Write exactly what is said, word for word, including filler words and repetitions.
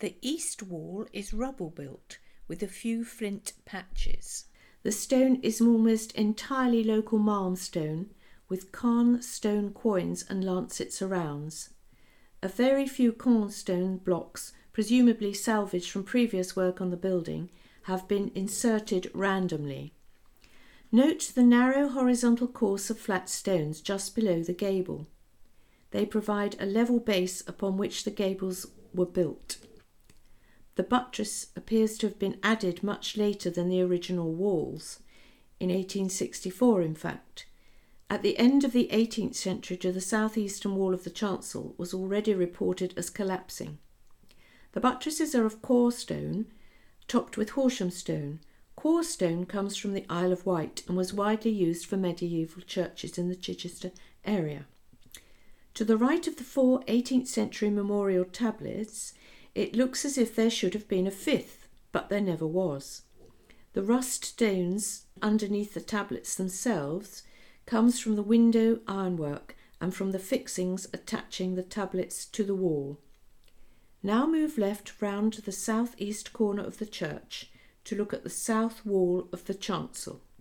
The east wall is rubble built with a few flint patches. The stone is almost entirely local malmstone with Caen stone quoins and lancet surrounds. A very few Caen stone blocks, presumably salvaged from previous work on the building, have been inserted randomly. Note the narrow horizontal course of flat stones just below the gable. They provide a level base upon which the gables were built. The buttress appears to have been added much later than the original walls, in eighteen sixty-four in fact. At the end of the eighteenth century, the southeastern wall of the chancel was already reported as collapsing. The buttresses are of core stone, topped with Horsham stone. Core stone comes from the Isle of Wight and was widely used for medieval churches in the Chichester area. To the right of the four eighteenth century memorial tablets, it looks as if there should have been a fifth, but there never was. The rust stones underneath the tablets themselves comes from the window ironwork and from the fixings attaching the tablets to the wall. Now move left round to the south-east corner of the church to look at the south wall of the chancel.